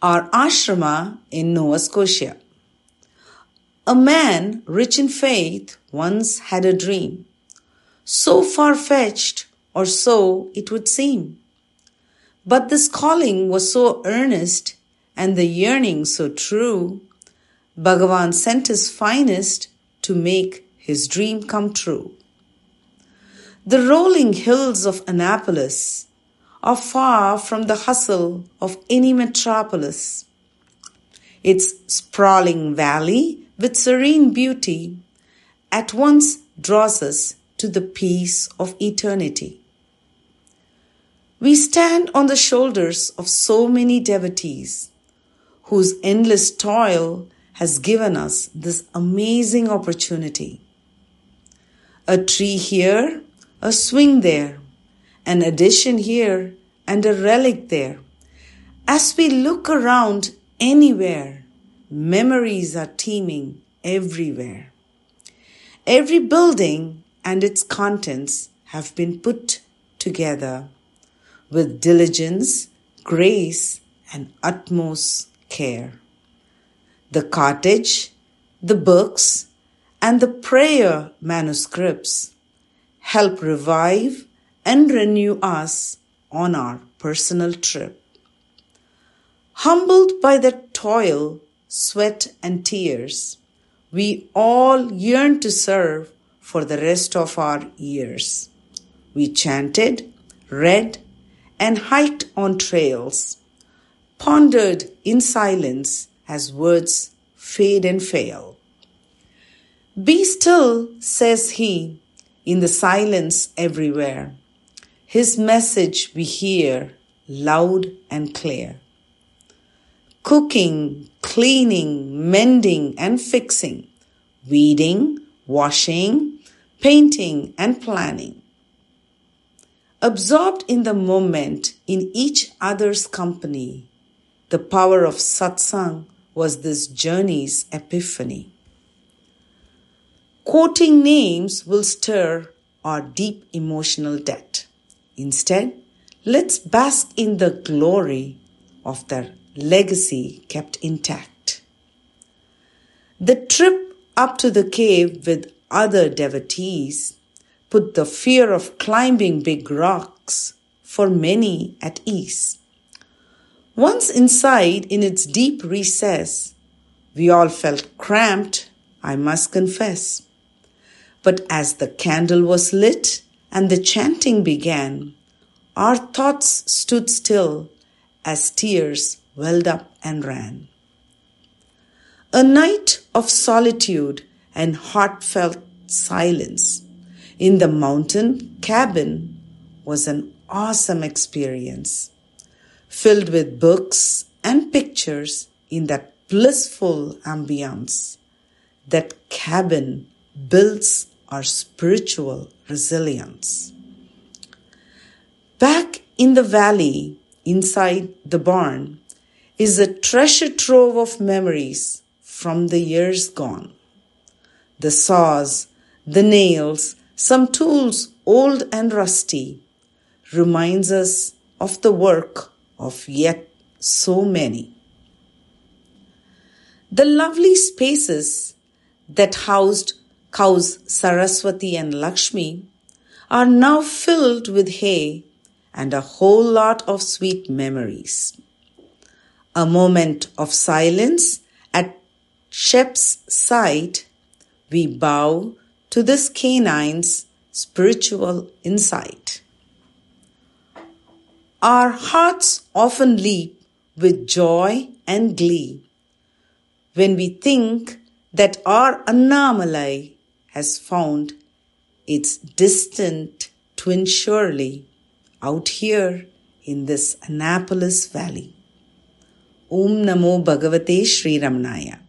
our ashrama in Nova Scotia. A man rich in faith once had a dream, so far-fetched, or so it would seem. But this calling was so earnest and the yearning so true, Bhagavan sent his finest to make his dream come true. The rolling hills of Annapolis are far from the hustle of any metropolis. Its sprawling valley with serene beauty at once draws us to the peace of eternity. We stand on the shoulders of so many devotees whose endless toil has given us this amazing opportunity. A tree here, a swing there, an addition here, and a relic there. As we look around anywhere, memories are teeming everywhere. Every building and its contents have been put together with diligence, grace, and utmost care. The cottage, the books, and the prayer manuscripts help revive and renew us on our personal trip. Humbled by the toil, sweat, and tears, we all yearn to serve for the rest of our years. We chanted, read, and hiked on trails, pondered in silence as words fade and fail. Be still, says he, in the silence everywhere. His message we hear loud and clear. Cooking, cleaning, mending and fixing, weeding, washing, painting and planning. Absorbed in the moment in each other's company, the power of satsang was this journey's epiphany. Quoting names will stir our deep emotional debt. Instead, let's bask in the glory of their legacy kept intact. The trip up to the cave with other devotees put the fear of climbing big rocks for many at ease. Once inside in its deep recess, we all felt cramped, I must confess. But as the candle was lit and the chanting began, our thoughts stood still as tears welled up and ran. A night of solitude and heartfelt silence in the mountain cabin was an awesome experience, filled with books and pictures in that blissful ambience. That cabin builds our spiritual resilience. Back in the valley, inside the barn, is a treasure trove of memories from the years gone. The saws, the nails, some tools old and rusty, reminds us of the work of yet so many. The lovely spaces that housed cows Saraswati and Lakshmi are now filled with hay and a whole lot of sweet memories. A moment of silence at Shep's side, we bow to this canine's spiritual insight. Our hearts often leap with joy and glee when we think that our Annamalai has found its distant twin surely out here in this Annapolis Valley. Om Namo Bhagavate Sri Ramanaya.